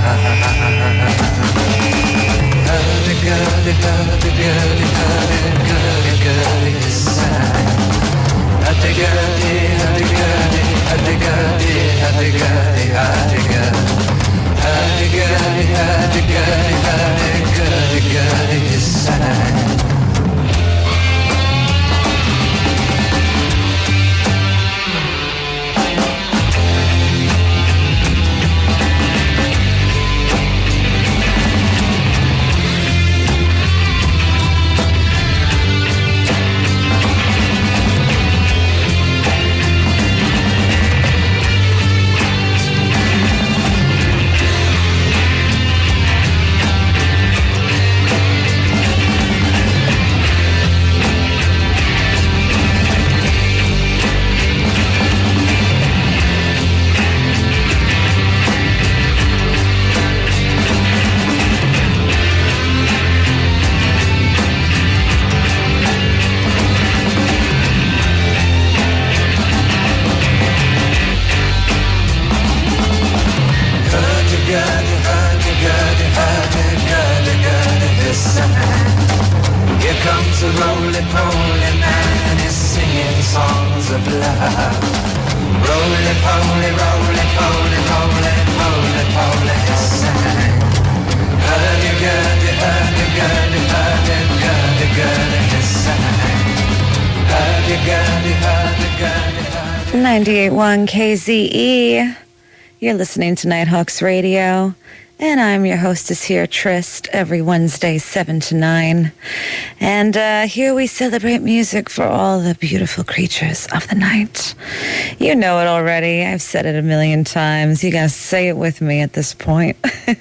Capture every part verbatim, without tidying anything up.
ninety-eight point one K Z E. You're listening to Nighthawks Radio, and I'm your hostess here, Trist, every Wednesday, seven to nine. And uh, here we celebrate music for all the beautiful creatures of the night. You know it already. I've said it a million times. You gotta say it with me at this point.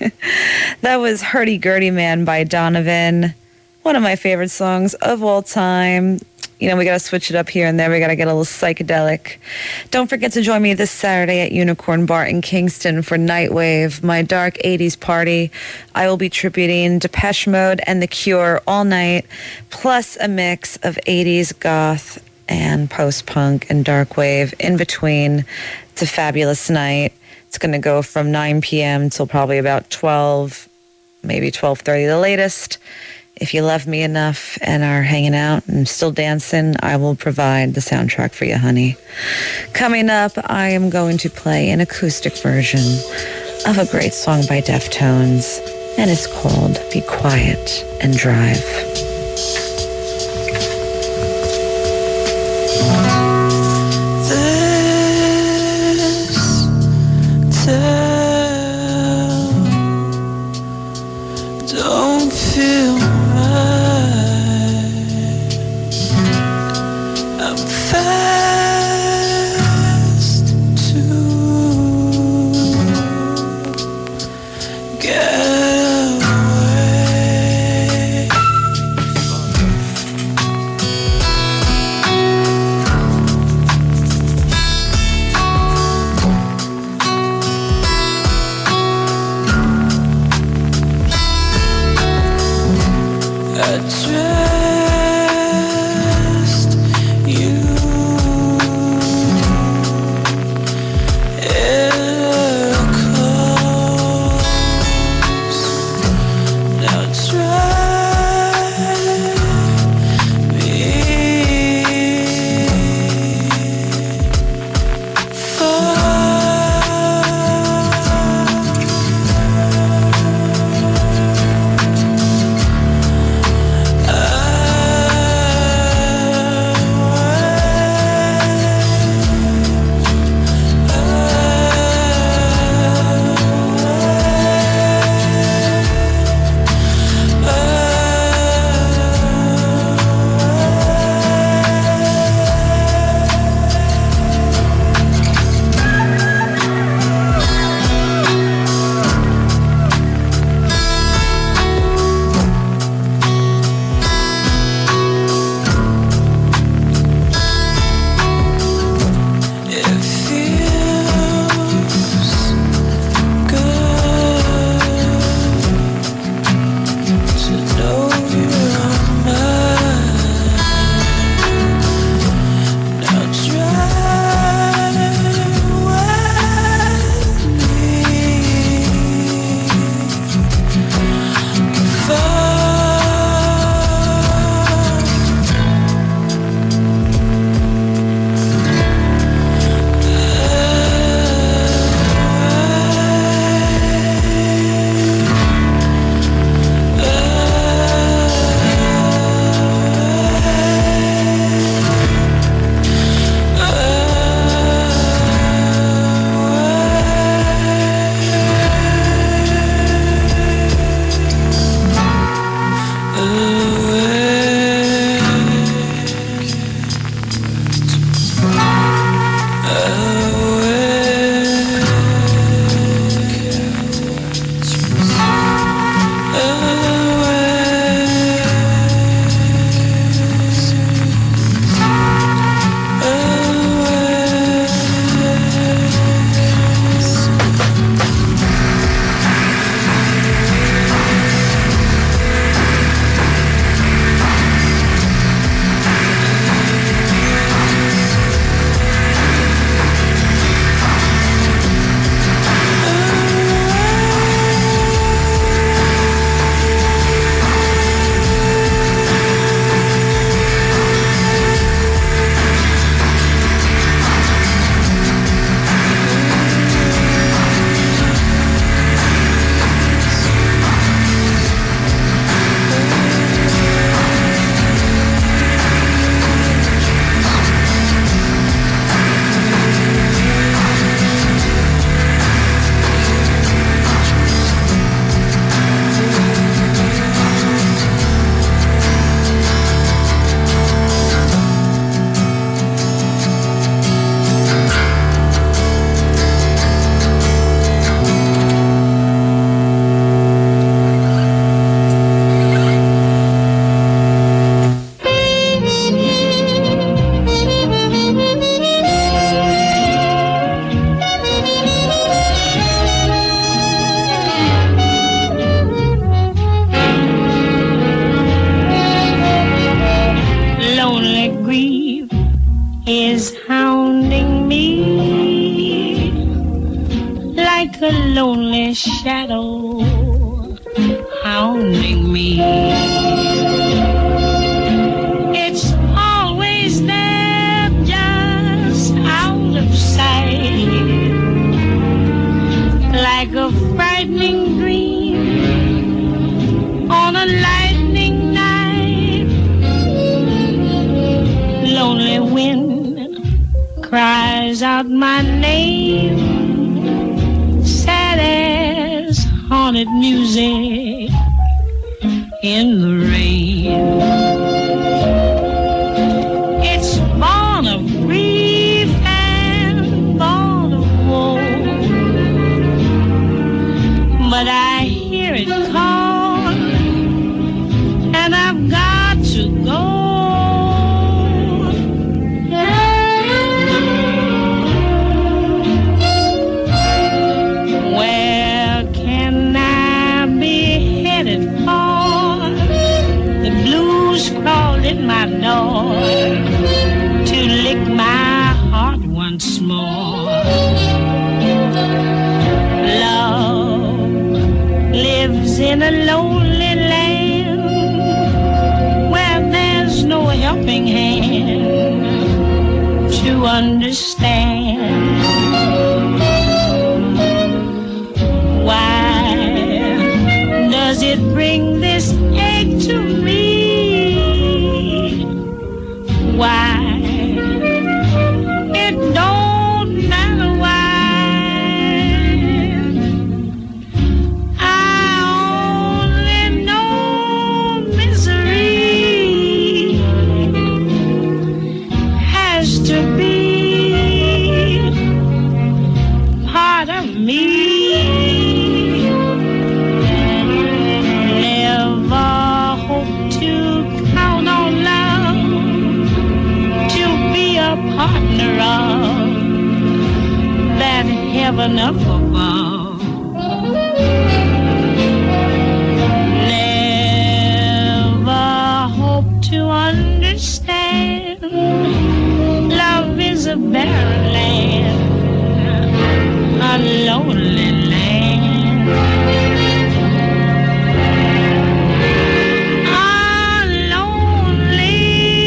That was Hurdy-Gurdy Man by Donovan. One of my favorite songs of all time. You know, we got to switch it up here and there. We got to get a little psychedelic. Don't forget to join me this Saturday at Unicorn Bar in Kingston for Nightwave, my dark eighties party. I will be tributing Depeche Mode and The Cure all night, plus a mix of eighties goth and post-punk and dark wave in between. It's a fabulous night. It's going to go from nine p.m. till probably about twelve, maybe twelve thirty the latest. If you love me enough and are hanging out and still dancing, I will provide the soundtrack for you, honey. Coming up, I am going to play an acoustic version of a great song by Deftones, and it's called Be Quiet and Drive. This town don't feel fast to get away. like a lonely shadow hounding me. It's always there, just out of sight, like a frightening dream on a lightning night. Lonely wind cries out my name, sad as haunted music in the rain. It's born of grief and born of woe, but I hear it call, and I've got to go. Where can I be headed for? The blues crawled in my door to lick my heart once more. Love lives in a lonely land where there's no helping hand to understand. Why does it bring this ache to me? Why? It don't matter why. I only know misery has to be part of me. Never hope to count on love to be a partner of that heaven up above. Never hope to understand love is a barren land, a lonely land, a lonely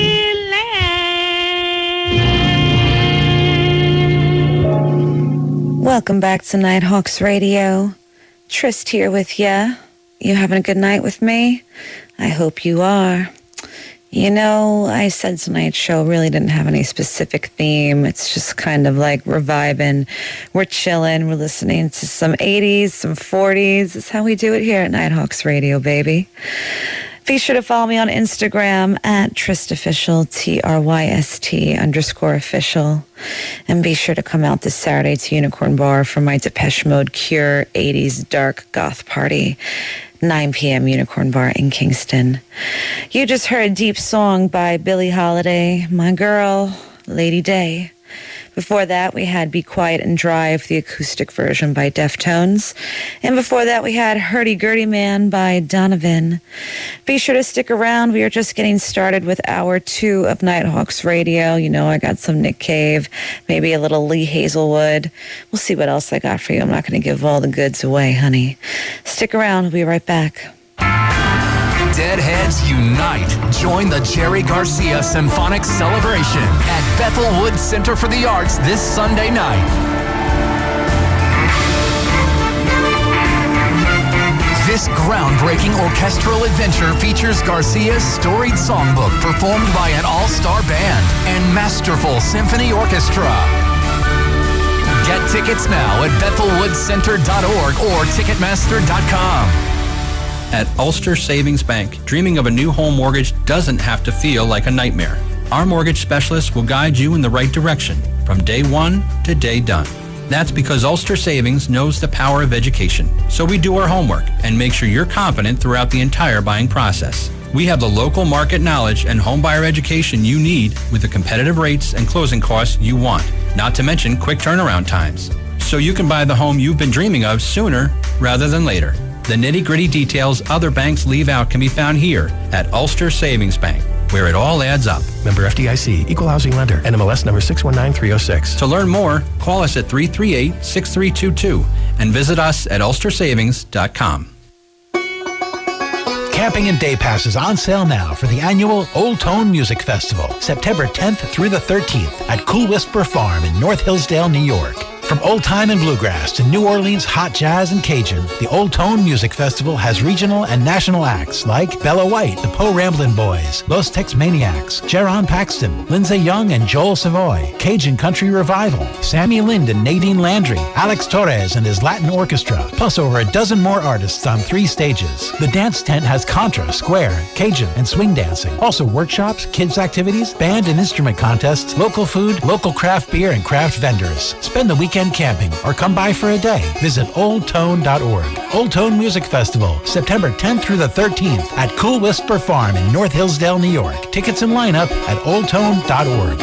land. Welcome back to Nighthawks Radio. Trist here with ya. You having a good night with me? I hope you are. You know, I said tonight's show really didn't have any specific theme. It's just kind of like reviving. We're chilling. We're listening to some eighties, some forties. It's how we do it here at Nighthawks Radio, baby. Be sure to follow me on Instagram at TrystOfficial, T R Y S T underscore official. And be sure to come out this Saturday to Unicorn Bar for my Depeche Mode Cure eighties Dark Goth Party. nine p.m. Unicorn Bar in Kingston. You just heard Deep Song by Billie Holiday, my girl, Lady Day. Before that, we had Be Quiet and Drive, the acoustic version by Deftones. And before that, we had Hurdy Gurdy Man by Donovan. Be sure to stick around. We are just getting started with hour two of Nighthawks Radio. You know, I got some Nick Cave, maybe a little Lee Hazelwood. We'll see what else I got for you. I'm not going to give all the goods away, honey. Stick around. We'll be right back. Deadheads unite. Join the Jerry Garcia Symphonic Celebration at Bethel Woods Center for the Arts this Sunday night. This groundbreaking orchestral adventure features Garcia's storied songbook performed by an all-star band and masterful symphony orchestra. Get tickets now at bethel woods center dot org or ticketmaster dot com. At Ulster Savings Bank, dreaming of a new home mortgage doesn't have to feel like a nightmare. Our mortgage specialists will guide you in the right direction from day one to day done. That's because Ulster Savings knows the power of education. So we do our homework and make sure you're confident throughout the entire buying process. We have the local market knowledge and homebuyer education you need with the competitive rates and closing costs you want, not to mention quick turnaround times. So you can buy the home you've been dreaming of sooner rather than later. The nitty-gritty details other banks leave out can be found here at Ulster Savings Bank. where it all adds up. Member F D I C, Equal Housing Lender, N M L S number six one nine three oh six. To learn more, call us at three three eight, six three two two and visit us at ulster savings dot com. Camping and day passes on sale now for the annual Old Tone Music Festival, September tenth through the thirteenth at Cool Whisper Farm in North Hillsdale, New York. From old time and bluegrass to New Orleans hot jazz and Cajun, the Old Tone Music Festival has regional and national acts like Bella White, the Po Ramblin' Boys, Los Tex Maniacs, Jaron Paxton, Lindsay Young and Joel Savoy, Cajun Country Revival, Sammy Lind and Nadine Landry, Alex Torres and his Latin Orchestra, plus over a dozen more artists on three stages. The dance tent has contra, square, Cajun, and swing dancing. Also workshops, kids activities, band and instrument contests, local food, local craft beer, and craft vendors. Spend the weekend camping or come by for a day. Visit old tone dot org. Old Tone Music Festival, September tenth through the thirteenth at Cool Whisper Farm in North Hillsdale, New York. Tickets and lineup at old tone dot org.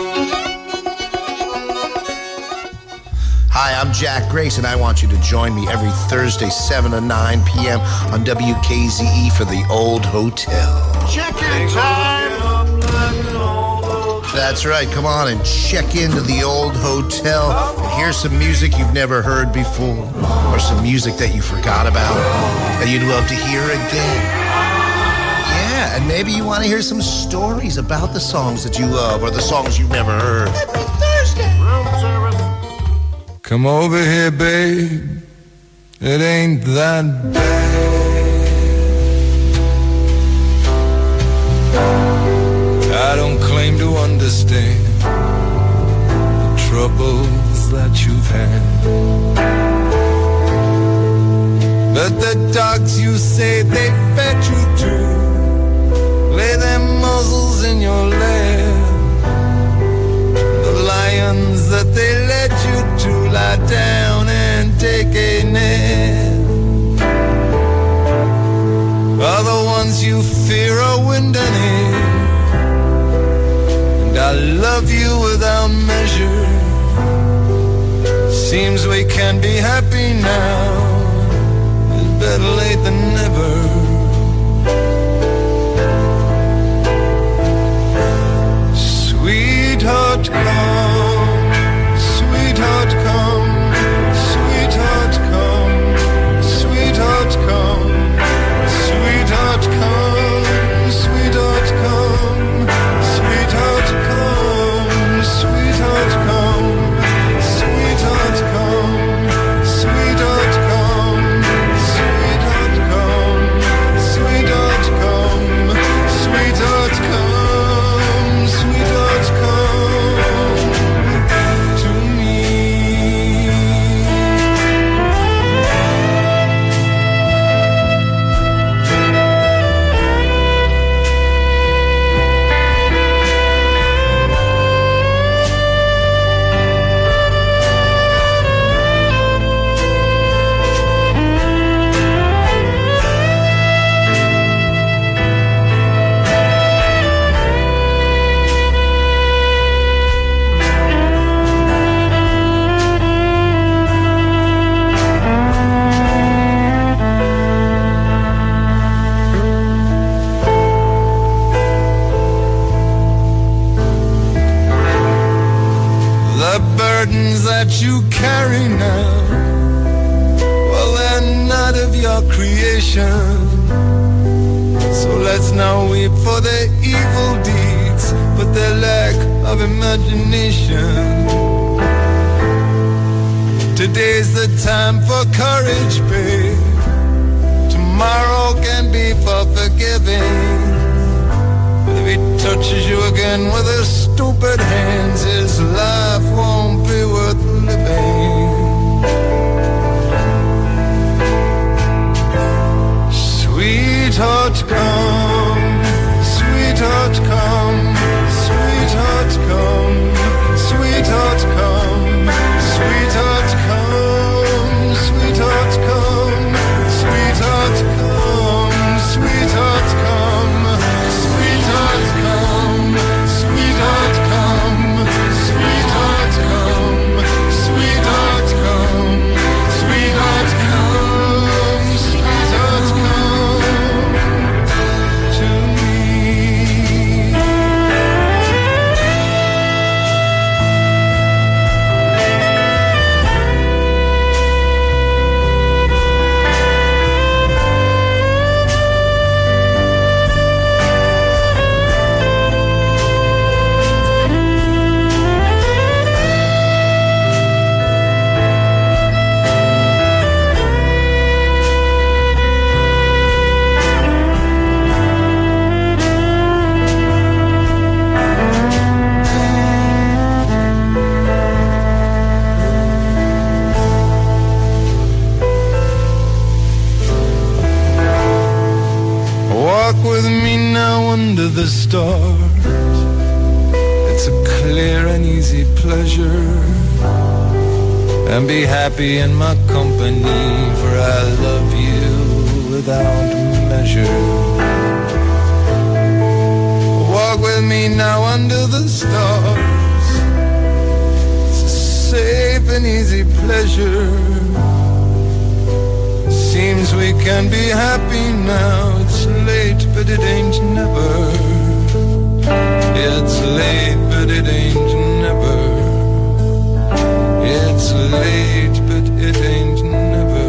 Hi, I'm Jack Grace, and I want you to join me every Thursday, seven to nine p.m. on W K Z E for the Old Hotel. Check-in time! That's right. Come on and check into the Old Hotel and hear some music you've never heard before, or some music that you forgot about that you'd love to hear again. Yeah, and maybe you want to hear some stories about the songs that you love or the songs you've never heard. Every Thursday. Room service. Come over here, babe. It ain't that bad. I don't claim to understand the troubles that you've had, but the dogs you say they fed you to lay their muzzles in your lap. The lions that they led you to lie down and take a nap are the ones you fear are wind and air. I love you without measure. Seems we can be happy now. It's better late than never. Sweetheart, come. Sweetheart, come. Sweetheart, come. Sweetheart, come. Sweetheart, come. Sweetheart, come. Sweetheart, come, sweetheart, come, sweetheart, come, sweetheart, come, sweetheart, come, sweetheart, come, sweetheart, come, sweetheart, come to me. That you carry now, well, they're not of your creation. So let's not weep for their evil deeds, but their lack of imagination. Today's the time for courage, babe. Tomorrow can be for forgiving. But if he touches you again with his stupid hands, his life won't be worth living. Sweetheart, come. Sweetheart, come. Sweetheart, come. Sweetheart, come. Sweetheart, come. Sweetheart, come. Sweetheart, come. Sweetheart, come. Sweetheart, come. Sweetheart, come. Sweetheart, come. the start. It's a clear and easy pleasure. And be happy in my company, for I love you without measure. Walk with me now under the stars. It's a safe and easy pleasure. Seems we can be happy now. It's late, but it ain't never. It's late, but it ain't never. It's late, but it ain't never.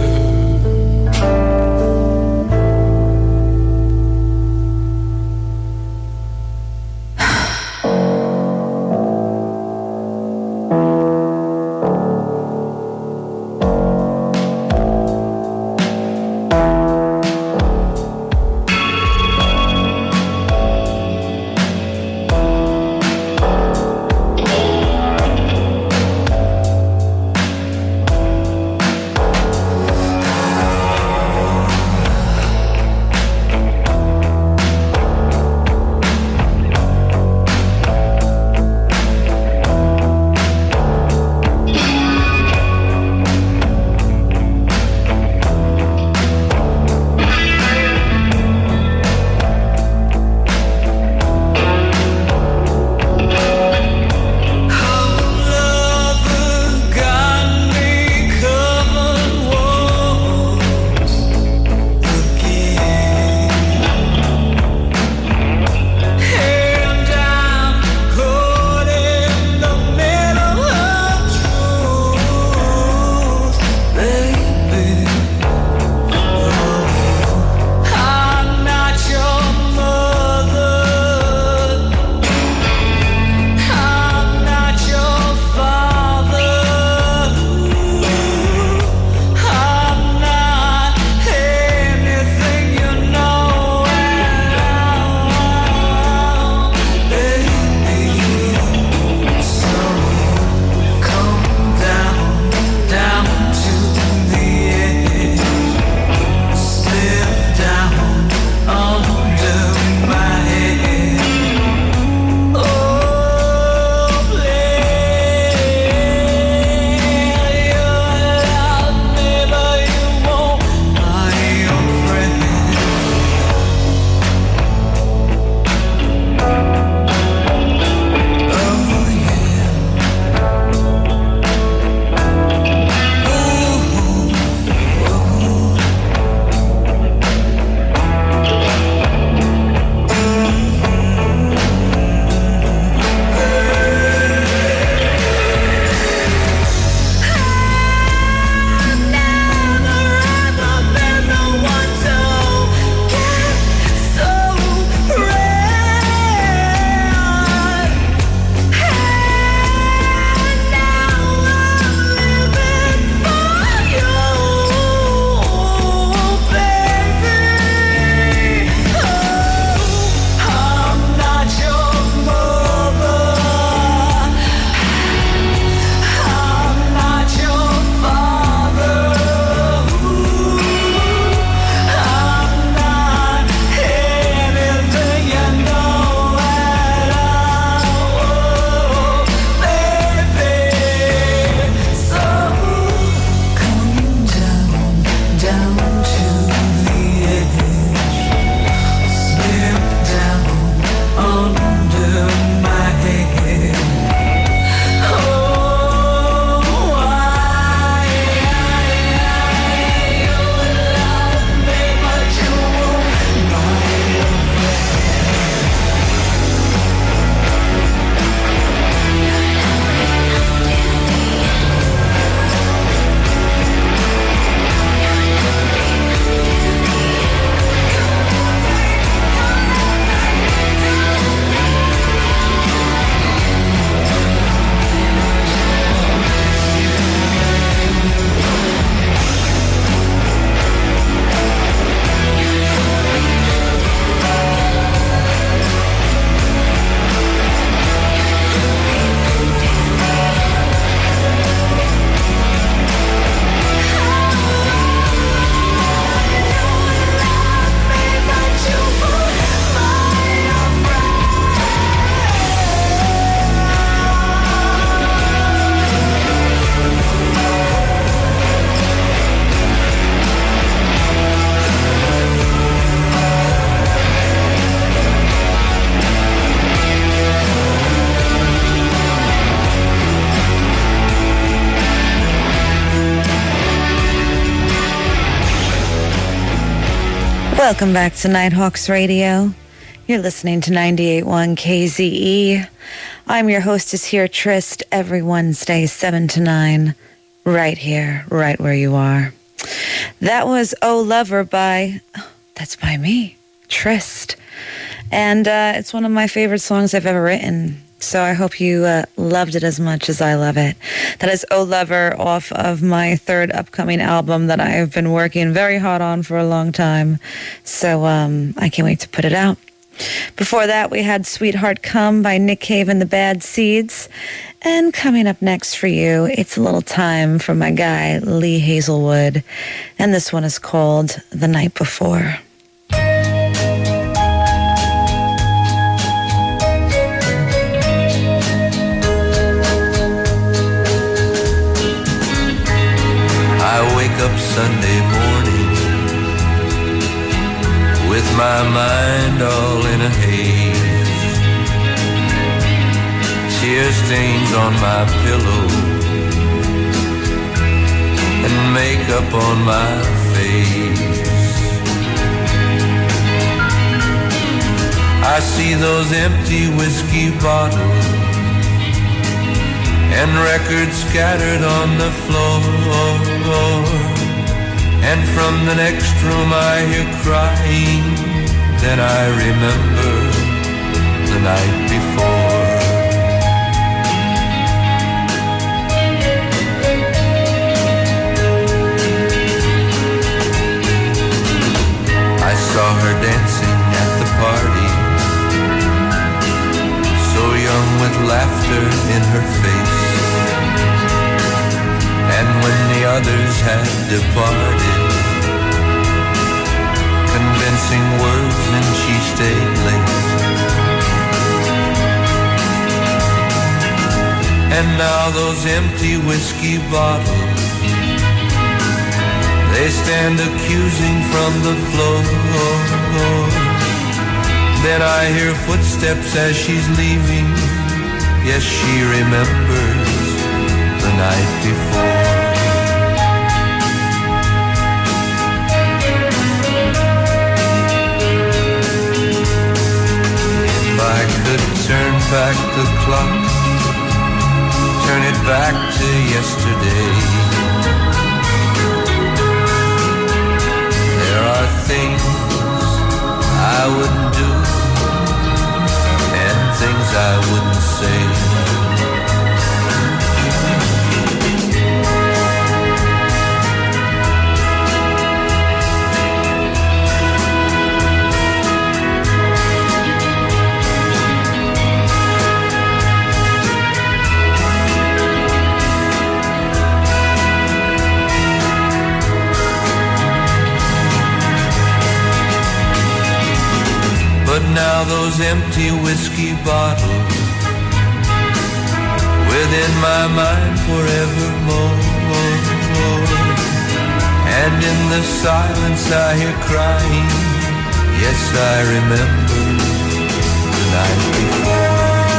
Welcome back to Nighthawks Radio. You're listening to ninety-eight point one K Z E. I'm your hostess here, Trist, every Wednesday, seven to nine, right here, right where you are. That was Oh Lover by, oh, that's by me, Trist. And uh, it's one of my favorite songs I've ever written. So I hope you uh, loved it as much as I love it. That is Oh Lover off of my third upcoming album that I have been working very hard on for a long time. So um, I can't wait to put it out. Before that, we had Sweetheart Come by Nick Cave and the Bad Seeds. And coming up next for you, it's a little time for my guy, Lee Hazelwood. And this one is called The Night Before. I wake up Sunday morning with my mind all in a haze. Tear stains on my pillow and makeup on my face. I see those empty whiskey bottles and records scattered on the floor. And from the next room I hear crying. Then I remember the night before. I saw her dancing at the party, so young with laughter in her face. And when the others had departed, convincing words and she stayed late. And now those empty whiskey bottles, they stand accusing from the floor. Then I hear footsteps as she's leaving. Yes, she remembers the night before. If I could turn back the clock, turn it back to yesterday, there are things I wouldn't do and things I wouldn't say. But now those empty whiskey bottles within my mind forevermore. And in the silence I hear crying. Yes, I remember the night before.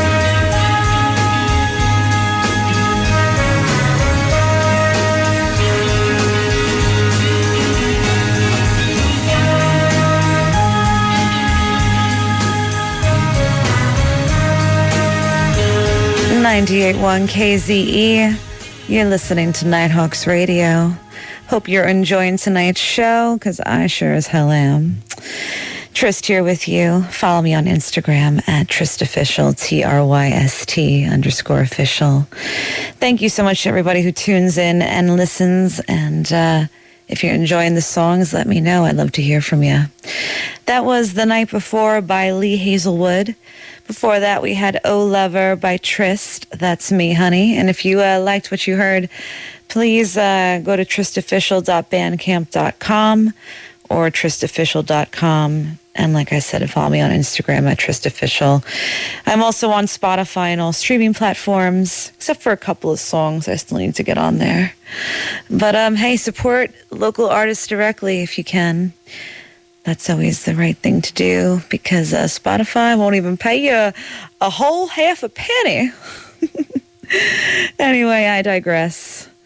ninety-eight point one K Z E. You're listening to Nighthawks Radio. Hope you're enjoying tonight's show, because I sure as hell am. Trist here with you. Follow me on Instagram at TristOfficial, T R Y S T underscore official. Thank you so much to everybody who tunes in and listens. And uh, if you're enjoying the songs, let me know. I'd love to hear from you. That was The Night Before by Lee Hazelwood. Before that, we had Oh Lover by Trist. That's me, honey. And if you uh, liked what you heard, please uh, go to trist official dot bandcamp dot com or trist official dot com. And like I said, follow me on Instagram at TristOfficial. I'm also on Spotify and all streaming platforms, except for a couple of songs I still need to get on there. But um, hey, support local artists directly if you can. That's always the right thing to do, because uh, Spotify won't even pay you a, a whole half a penny. Anyway, I digress.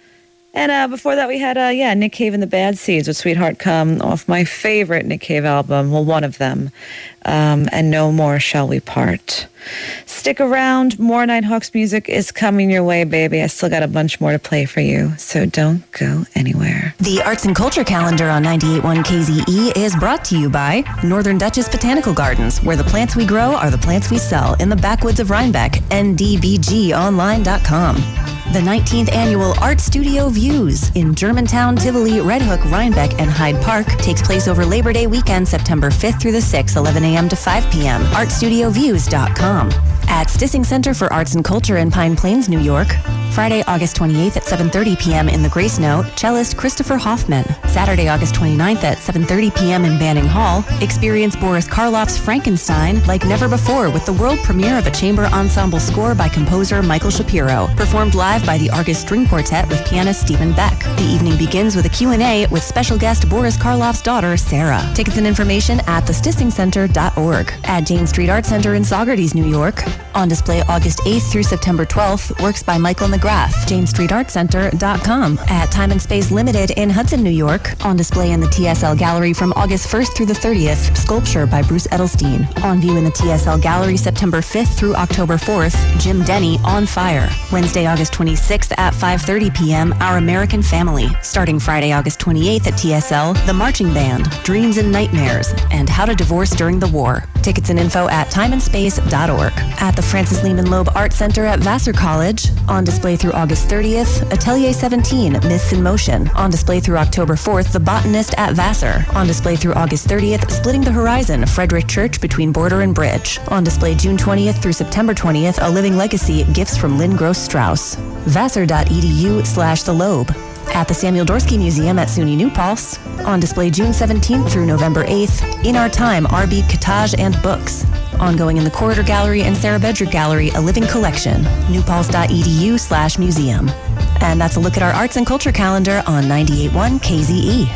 And uh, before that, we had, uh, yeah, Nick Cave and the Bad Seeds with Sweetheart Come off my favorite Nick Cave album, well, one of them, um, and No More Shall We Part. Stick around. More Nighthawks music is coming your way, baby. I still got a bunch more to play for you, so don't go anywhere. The Arts and Culture Calendar on ninety-eight point one K Z E is brought to you by Northern Duchess Botanical Gardens, where the plants we grow are the plants we sell in the backwoods of Rhinebeck, N D B G online dot com. The nineteenth Annual Art Studio Views in Germantown, Tivoli, Red Hook, Rhinebeck, and Hyde Park takes place over Labor Day weekend, September fifth through the sixth, eleven a.m. to five p.m. art studio views dot com. At Stissing Center for Arts and Culture in Pine Plains, New York, Friday, August twenty-eighth at seven thirty p.m. in the Grace Note, cellist Christopher Hoffman. Saturday, August twenty-ninth at seven thirty p.m. in Banning Hall, experience Boris Karloff's Frankenstein like never before with the world premiere of a chamber ensemble score by composer Michael Shapiro, performed live by the Argus String Quartet with pianist Stephen Beck. The evening begins with a Q and A with special guest Boris Karloff's daughter, Sarah. Tickets and information at the stissing center dot org. At Jane Street Art Center in Saugerties, New York, on display August eighth through September twelfth, works by Michael McGrath, jane street art center dot com. At Time and Space Limited in Hudson, New York, on display in the T S L Gallery from August first through the thirtieth, Sculpture by Bruce Edelstein. On view in the T S L Gallery September fifth through October fourth, Jim Denny, On Fire. Wednesday, August twenty-sixth at five thirty p.m., Our American Family. Starting Friday, August twenty-eighth at T S L, The Marching Band, Dreams and Nightmares, and How to Divorce During the War. Tickets and info at time and space dot org. At the Francis Lehman Loeb Art Center at Vassar College, on display through August thirtieth, Atelier seventeen, Myths in Motion. On display through October fourth, The Botanist at Vassar. On display through August thirtieth, Splitting the Horizon, Frederick Church between Border and Bridge. On display June twentieth through September twentieth, A Living Legacy, Gifts from Lynn Gross Strauss. vassar dot e d u slash the Loeb. At the Samuel Dorsky Museum at SUNY New Paltz, on display June seventeenth through November eighth, In Our Time, Arby, Cottage, and Books. Ongoing in the Corridor Gallery and Sarah Bedrick Gallery, A Living Collection, new paltz dot e d u slash museum. And that's a look at our arts and culture calendar on ninety-eight point one K Z E.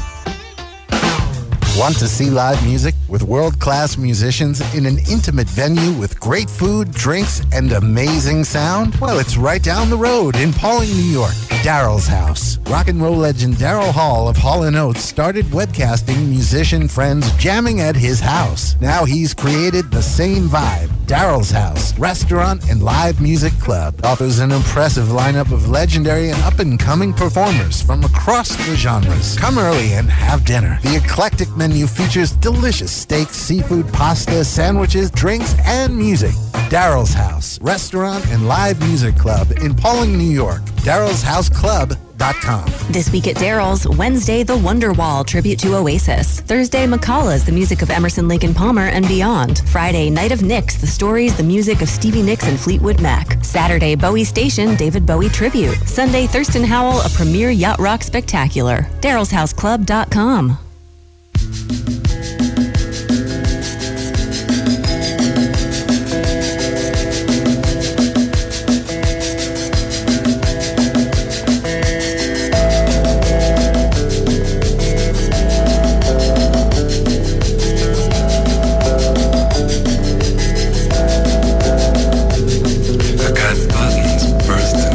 Want to see live music with world-class musicians in an intimate venue with great food, drinks, and amazing sound? Well, it's right down the road in Pawling, New York. Daryl's House. Rock and roll legend Daryl Hall of Hall and Oates started webcasting musician friends jamming at his house. Now he's created the same vibe. Daryl's House, restaurant and live music club, offers an impressive lineup of legendary and up-and-coming performers from across the genres. Come early and have dinner. The eclectic menu features delicious steaks, seafood, pasta, sandwiches, drinks, and music. Daryl's House, restaurant and live music club in Pawling, New York. daryl's house club dot com. This week at Daryl's, Wednesday, The Wonderwall, tribute to Oasis. Thursday, Macala's, the music of Emerson, Lake and Palmer and beyond. Friday, Night of Nicks, the stories, the music of Stevie Nicks and Fleetwood Mac. Saturday, Bowie Station, David Bowie tribute. Sunday, Thurston Howell, a premier yacht rock spectacular. daryl's house club dot com.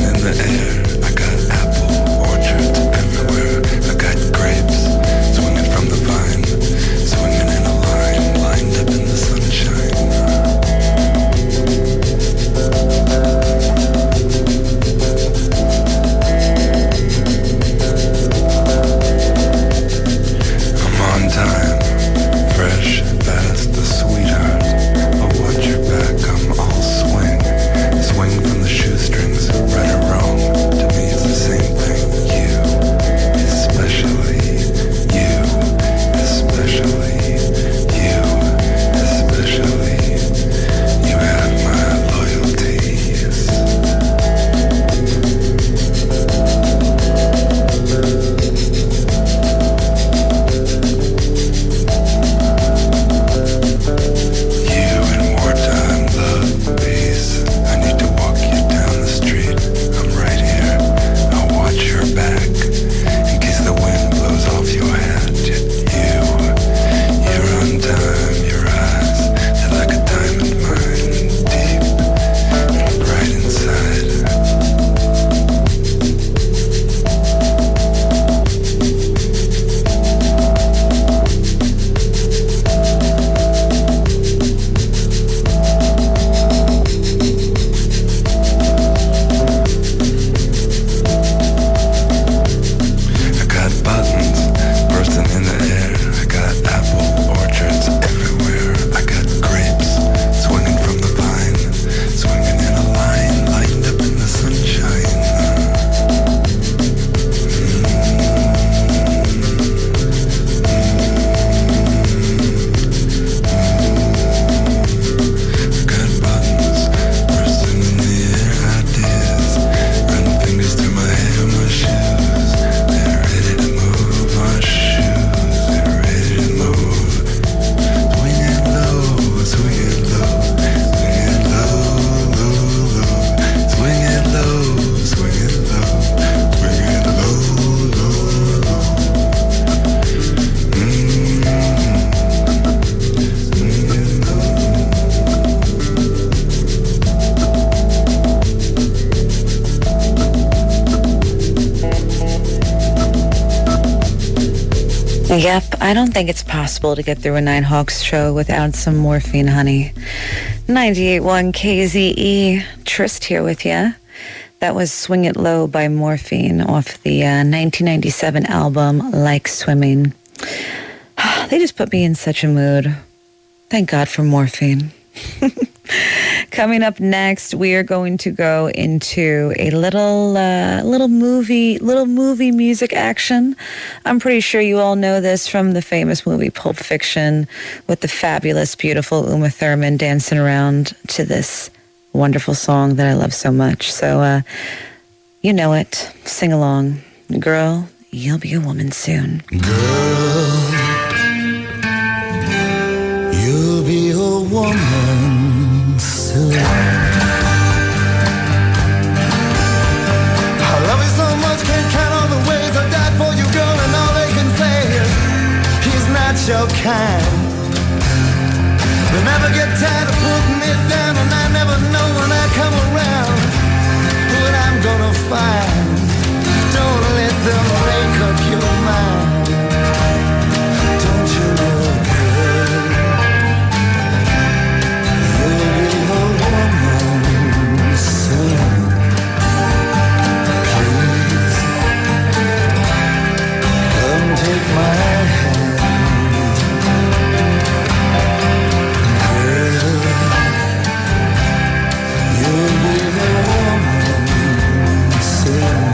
Swinging Yep, I don't think it's possible to get through a Nighthawks show without some morphine, honey. ninety-eight point one K Z E, Trist here with you. That was Swing It Low by Morphine off the uh, nineteen ninety-seven album Like Swimming. They just put me in such a mood. Thank God for morphine. Coming up next, we are going to go into a little uh, little movie, little movie music action. I'm pretty sure you all know this from the famous movie Pulp Fiction, with the fabulous, beautiful Uma Thurman dancing around to this wonderful song that I love so much. So, uh, you know it. Sing along. Girl, you'll be a woman soon. Girl, you'll be a woman soon. I love you so much, can't count all the ways I died for you, girl, and all they can say is he's not your kind. They never get tired of putting it down, and I never know when I come around what I'm gonna find. Don't let them make up your mind. Don't you know, girl, you'll be a woman soon. Please, come take my hand. Girl, you'll be a woman soon.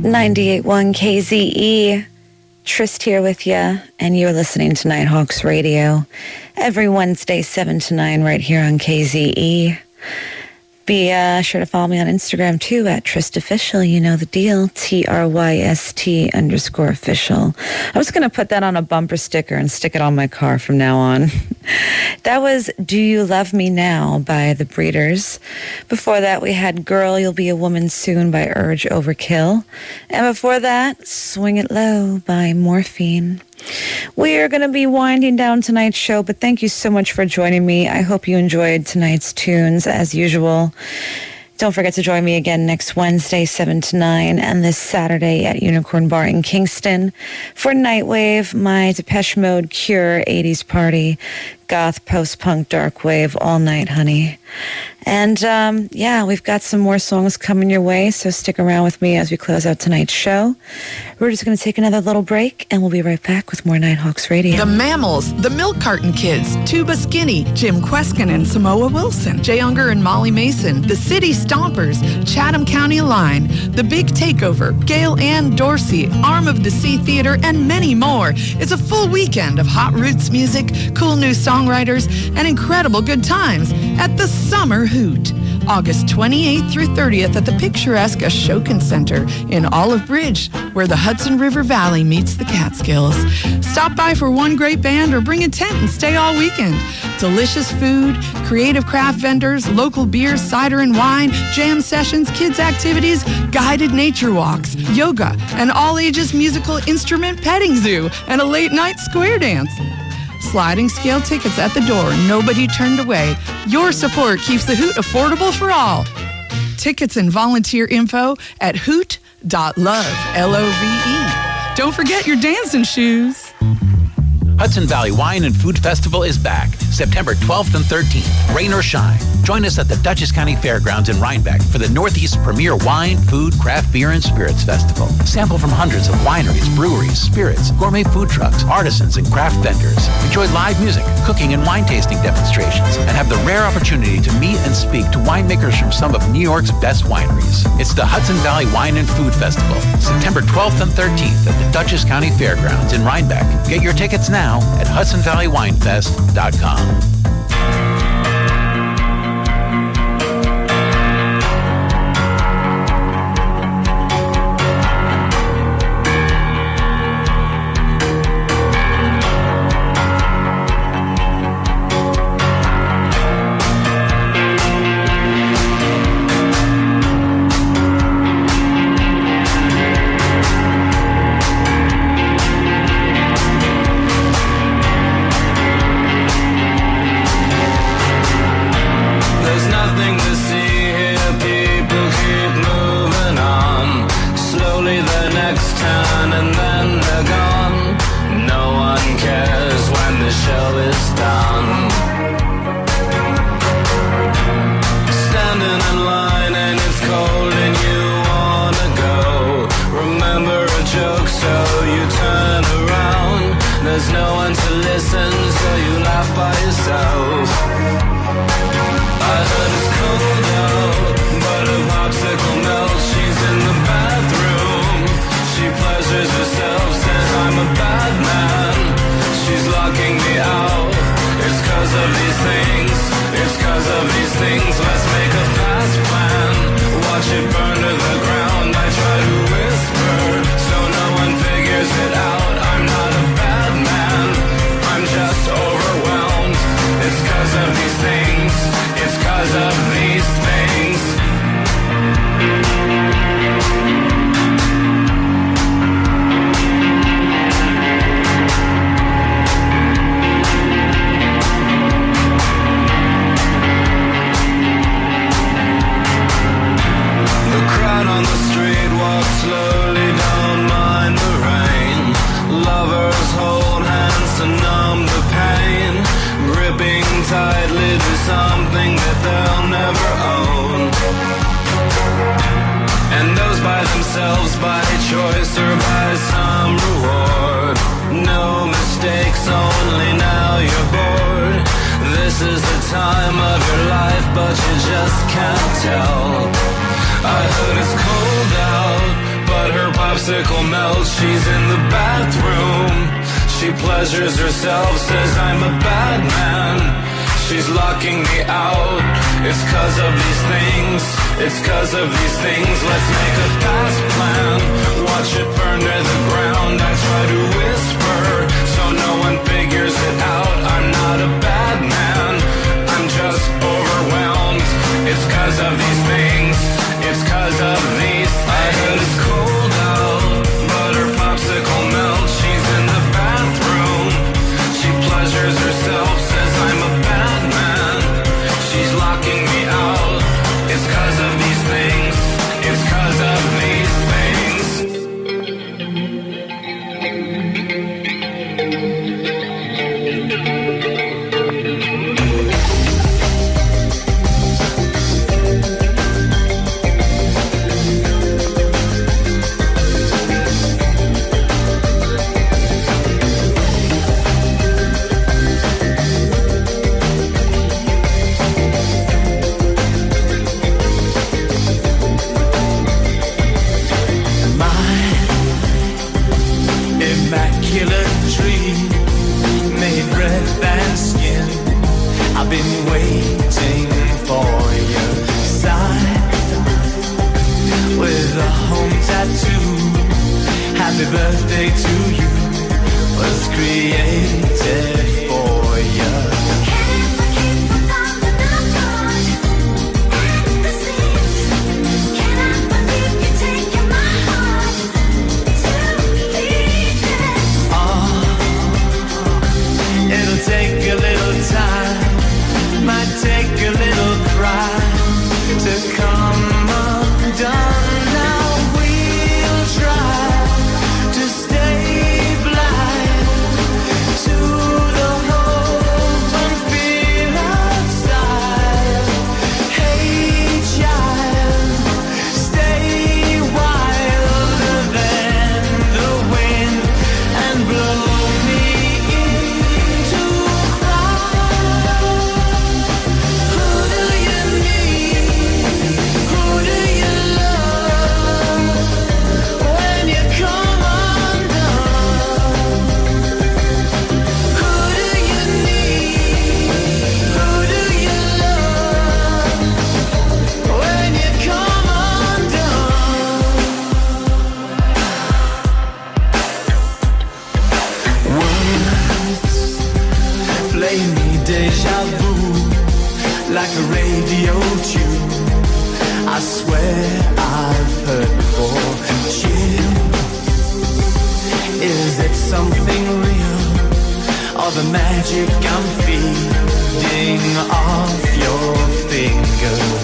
ninety-eight point one K Z E. Trist here with you, and you're listening to Nighthawks Radio every Wednesday, seven to nine, right here on K Z E. Be uh, sure to follow me on Instagram, too, at Trist Official. You know the deal, T R Y S T underscore official. I was going to put that on a bumper sticker and stick it on my car from now on. That was Do You Love Me Now by The Breeders. Before that, we had Girl, You'll Be a Woman Soon by Urge Overkill. And before that, Swing It Low by Morphine. We are going to be winding down tonight's show, but thank you so much for joining me. I hope you enjoyed tonight's tunes as usual. Don't forget to join me again next Wednesday, seven to nine, and this Saturday at Unicorn Bar in Kingston for Nightwave, my Depeche Mode Cure eighties party, goth, post-punk, dark wave, all night, honey. And, um, yeah, we've got some more songs coming your way, so stick around with me as we close out tonight's show. We're just going to take another little break, and we'll be right back with more Nighthawks Radio. The Mammals, The Milk Carton Kids, Tuba Skinny, Jim Kweskin and Samoa Wilson, Jay Unger and Molly Mason, The City Stompers, Chatham County Line, The Big Takeover, Gail Ann Dorsey, Arm of the Sea Theater, and many more. It's a full weekend of hot roots music, cool new songwriters, and incredible good times at the Summer Hoot. August twenty-eighth through thirtieth at the picturesque Ashokan Center in Olive Bridge, where the Hudson River Valley meets the Catskills. Stop by for one great band or bring a tent and stay all weekend. Delicious food, creative craft vendors, local beer, cider and wine, jam sessions, kids activities, guided nature walks, yoga, an all-ages musical instrument petting zoo, and a late-night square dance. Sliding scale tickets at the door, nobody turned away. Your support keeps the Hoot affordable for all. Tickets and volunteer info at hoot dot love, L O V E. Don't forget your dancing shoes. Hudson Valley Wine and Food Festival is back, September twelfth and thirteenth, rain or shine. Join us at the Dutchess County Fairgrounds in Rhinebeck for the Northeast's premier wine, food, craft beer, and spirits festival. Sample from hundreds of wineries, breweries, spirits, gourmet food trucks, artisans, and craft vendors. Enjoy live music, cooking, and wine tasting demonstrations, and have the rare opportunity to meet and speak to winemakers from some of New York's best wineries. It's the Hudson Valley Wine and Food Festival, September twelfth and thirteenth at the Dutchess County Fairgrounds in Rhinebeck. Get your tickets now at hudson valley wine fest dot com. Time of your life, but you just can't tell. I heard it's cold out, but her popsicle melts, she's in the bathroom. She pleasures herself, says I'm a bad man. She's locking me out. It's cause of these things. It's cause of these things. Let's make a fast plan. Watch it burn to the ground. I try to whisper so no one figures it out. I'm not a bad man. I'm just overwhelmed. It's cause of these things. It's cause of these things. I heard it's cold out, but her popsicle melts. She's in the bathroom. She pleasures herself, says I'm a bad man. She's locking me out. It's cause of these things. It's cause of these things. I've been waiting for your sign with a home tattoo. Happy birthday to you was created for you. It'll take a little time, might take a little cry to come undone. Now we'll try to stay blind to the hope and fear outside. Hey child, stay wilder than the wind and blow me into cry. Who do you need? Who do you love when you come undone? Who do you need? Who do you love when you come undone? Words play me deja vu like a radio tune. I swear I've heard before. Chill. Is it something real or the magic I'm feeding off your fingers?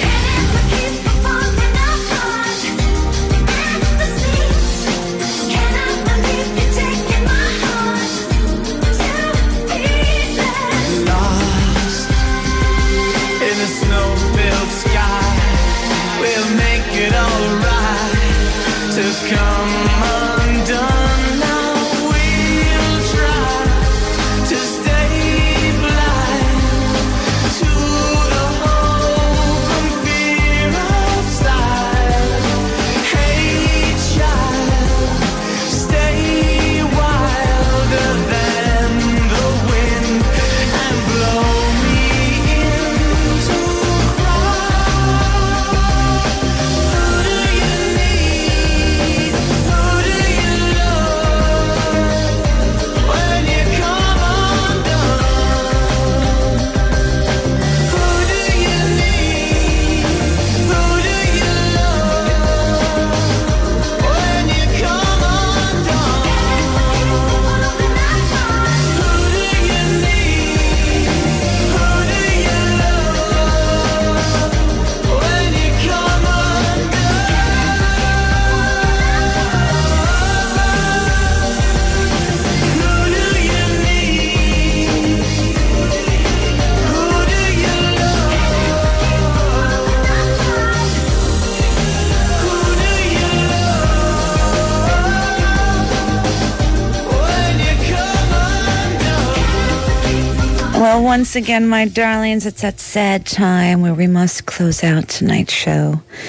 Lost in a snow-filled sky, we'll make it alright to come undone. Now we'll try to stay blind to the hope and fear outside. Hey child, stay wilder than the wind and blow me into cry. Who do you need? Who do you love when you come undone? Who do you need? Who do you love when you come undone? Who do you need? Who do you love when you come Well, once again, my darlings, it's that sad time where we must close out tonight's show.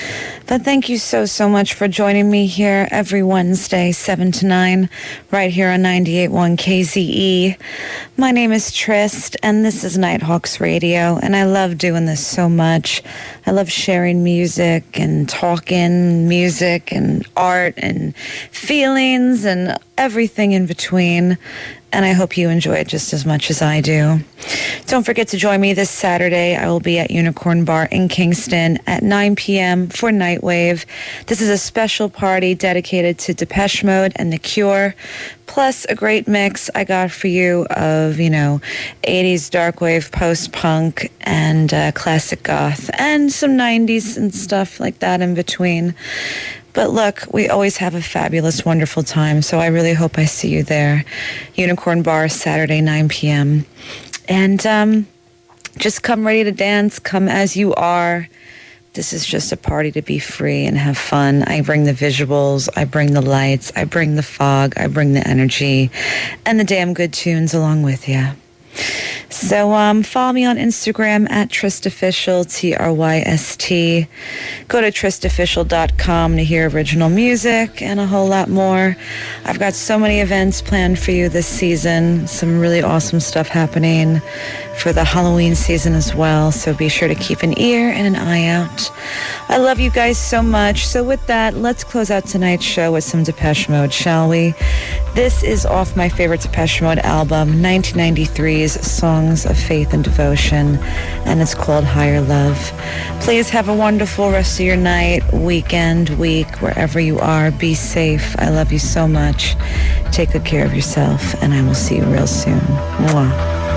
But thank you so, so much for joining me here every Wednesday, seven to nine, right here on ninety-eight point one K Z E. My name is Trist, and this is Nighthawks Radio, and I love doing this so much. I love sharing music and talking music and art and feelings and everything in between. And I hope you enjoy it just as much as I do. Don't forget to join me this Saturday. I will be at Unicorn Bar in Kingston at nine p.m. for Nightwave. This is a special party dedicated to Depeche Mode and The Cure, plus a great mix I got for you of, you know, eighties dark wave, post-punk, and uh, classic goth, and some nineties and stuff like that in between. But look, we always have a fabulous, wonderful time, so I really hope I see you there. Unicorn Bar, Saturday, nine p.m. And um, just come ready to dance, come as you are. This is just a party to be free and have fun. I bring the visuals, I bring the lights, I bring the fog, I bring the energy, and the damn good tunes along with you. So um, follow me on Instagram at TristOfficial, T R Y S T. Go to Trist Official dot com to hear original music and a whole lot more. I've got so many events planned for you this season. Some really awesome stuff happening for the Halloween season as well. So be sure to keep an ear and an eye out. I love you guys so much. So with that, let's close out tonight's show with some Depeche Mode, shall we? This is off my favorite Depeche Mode album, nineteen ninety-three's Songs of Faith and Devotion, and it's called Higher Love. Please have a wonderful rest of your night, weekend, week, wherever you are. Be safe. I love you so much. Take good care of yourself, and I will see you real soon. Mwah.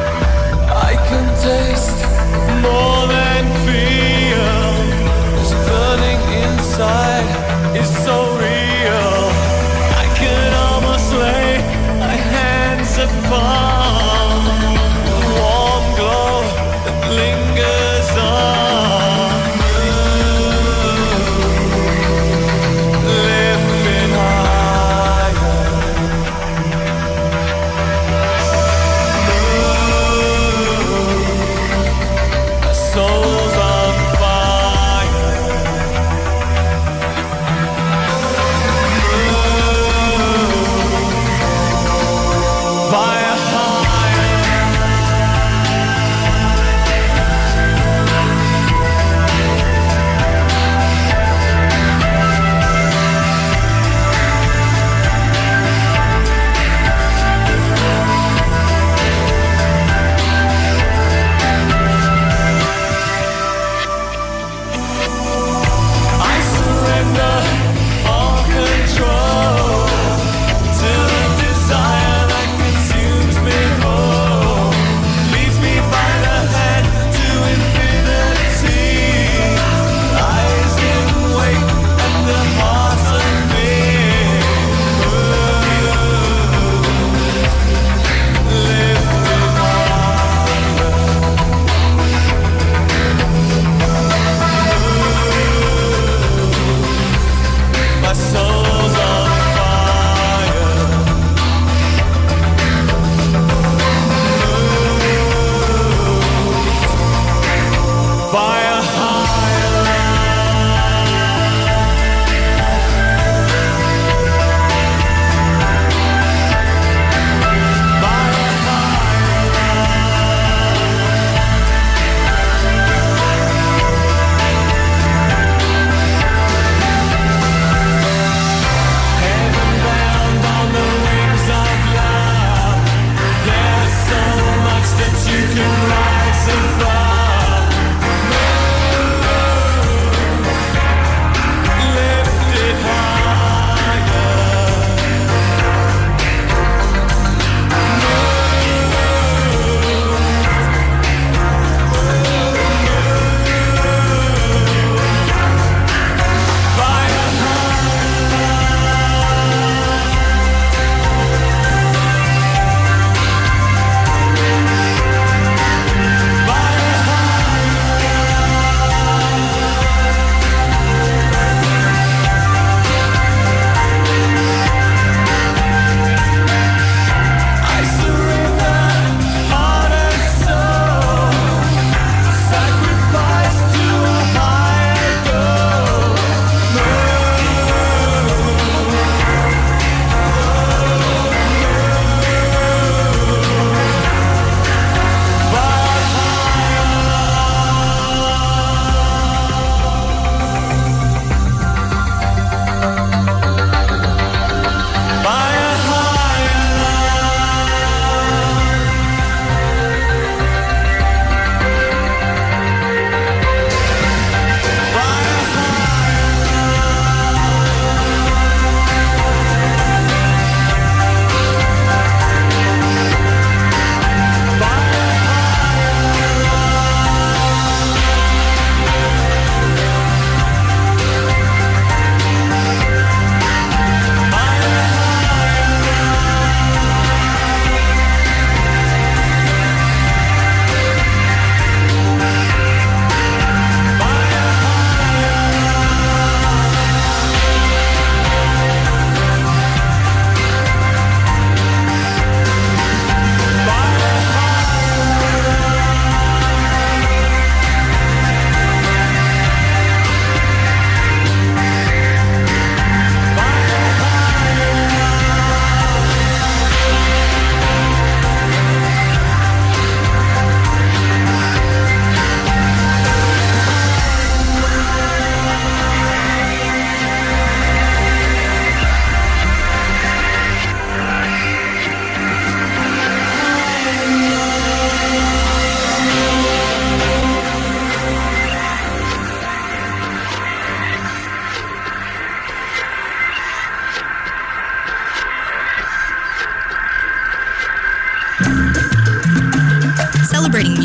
I can taste more than feel. This burning inside is so real. I can almost lay my hands upon the warm glow that lingers on. Lifting higher. My soul's on fire.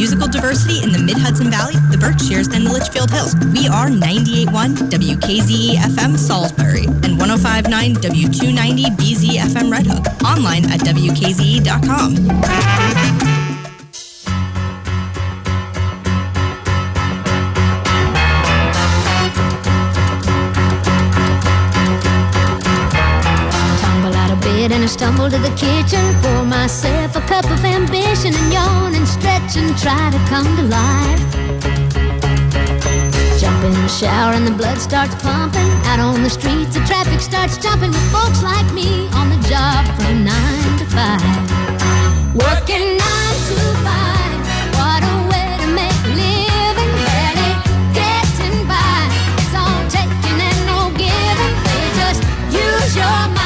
musical diversity in the Mid-Hudson Valley, the Berkshires, and the Litchfield Hills. We are ninety-eight point one W K Z E F M Salisbury and one oh five point nine W two ninety B Z F M Red Hook. Online at W K Z E dot com. And I stumble to the kitchen, pour myself a cup of ambition and yawn and stretch and try to come to life. Jump in the shower and the blood starts pumping. Out on the streets, the traffic starts jumping with folks like me on the job from nine to five. Working nine to five, what a way to make a living. Barely getting by, it's all taking and no giving. They just use your mind.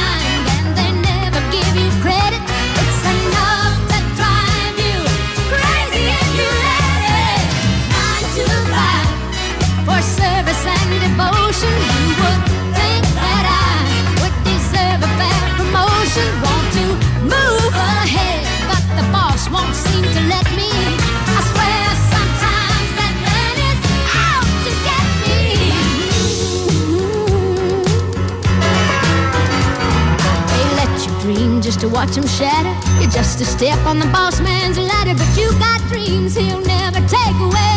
Credit, it's enough to drive you crazy if you let it. Nine to five for service and devotion. You would think that I would deserve a better promotion. Want to move ahead, but the boss won't seem to let me. I swear sometimes that man is out to get me. They let you dream just to watch him shatter. You're just a step on the boss man's ladder, but you got dreams he'll never take away.